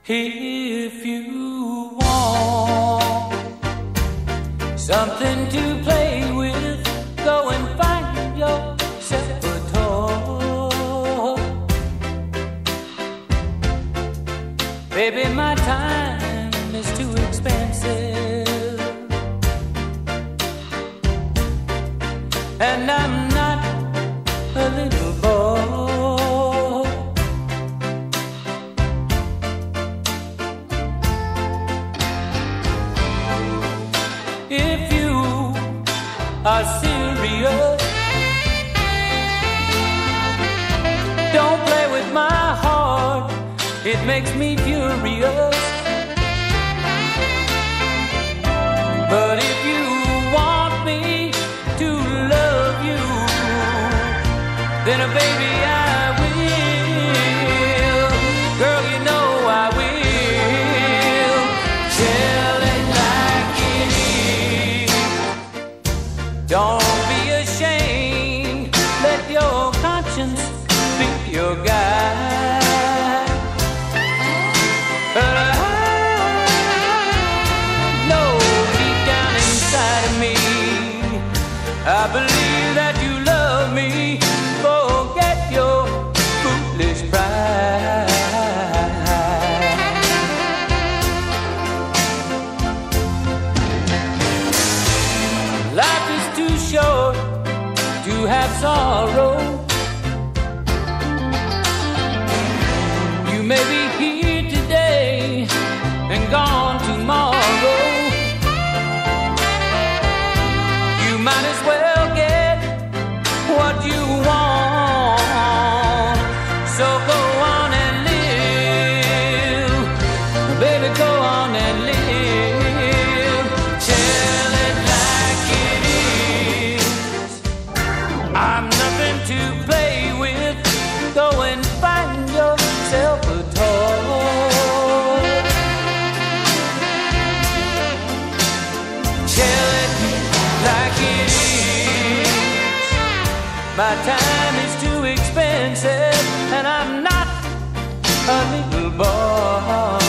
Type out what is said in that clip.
If you want something to play with, go and find yourself a toy. Baby, my time is too expensive, and I'm not a little boy. If you are serious, don't play with my heart, it makes me furious. But if you want me to love you, then baby I will. Girl, you know I will. Tell it like it is. Don't be ashamed, let your conscience be your guide. But I know deep down inside of me, I believe that you love me. Forget your foolish pride. Life is too short to have sorrow. You may be here today and gone tomorrow. You might as well get what you want. So go on and live, baby, go on and live. Tell it like it is. I'm nothing to play with. Go and find yourself a toy. Tell it like it is. My time is too expensive, and I'm not a little boy.